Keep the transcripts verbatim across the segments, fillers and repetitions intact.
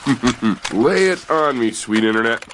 Lay it on me, sweet internet.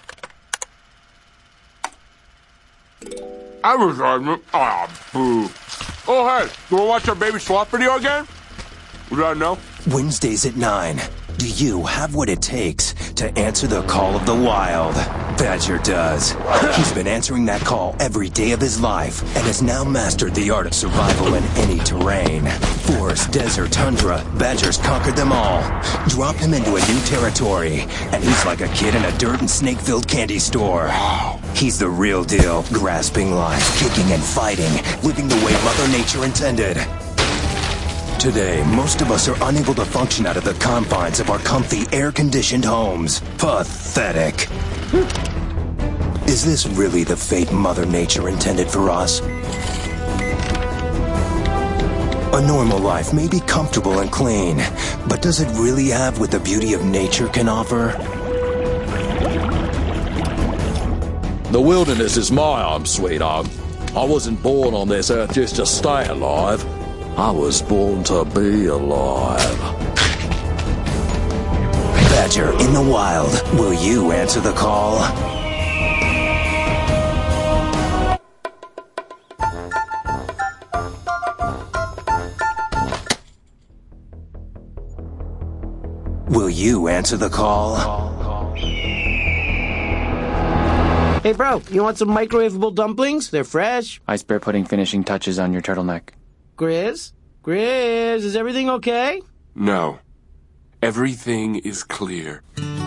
Advertisement? Ah, boo. Oh, hey, do you want to watch our Baby Sloth video again? Would you know? Wednesdays at nine. Do you have what it takes to answer the call of the wild? Badger does. He's been answering that call every day of his life and has now mastered the art of survival in any terrain. Forest, desert, tundra, Badger's conquered them all. Drop him into a new territory, and he's like a kid in a dirt and snake-filled candy store. Wow. He's the real deal, grasping life, kicking and fighting, living the way Mother Nature intended. Today, most of us are unable to function out of the confines of our comfy, air-conditioned homes. Pathetic. Is this really the fate Mother Nature intended for us? A normal life may be comfortable and clean, but does it really have what the beauty of nature can offer? The wilderness is my home, sweetheart. I wasn't born on this earth just to stay alive. I was born to be alive. Badger in the wild. Will you answer the call? Will you answer the call? Hey, bro, you want some microwavable dumplings? They're fresh. Ice Bear putting finishing touches on your turtleneck. Grizz? Grizz, is everything okay? No. Everything is clear.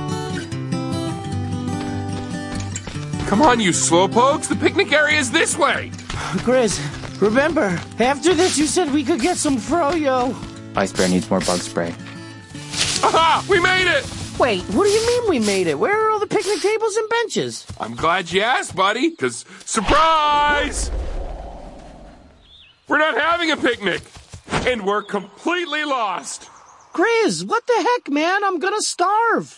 Come on, you slowpokes. The picnic area is this way. Grizz, remember, after this you said we could get some froyo. Ice Bear needs more bug spray. Aha! We made it! Wait, what do you mean we made it? Where are all the picnic tables and benches? I'm glad you asked, buddy, because surprise! We're not having a picnic, and we're completely lost. Grizz, what the heck, man? I'm gonna starve.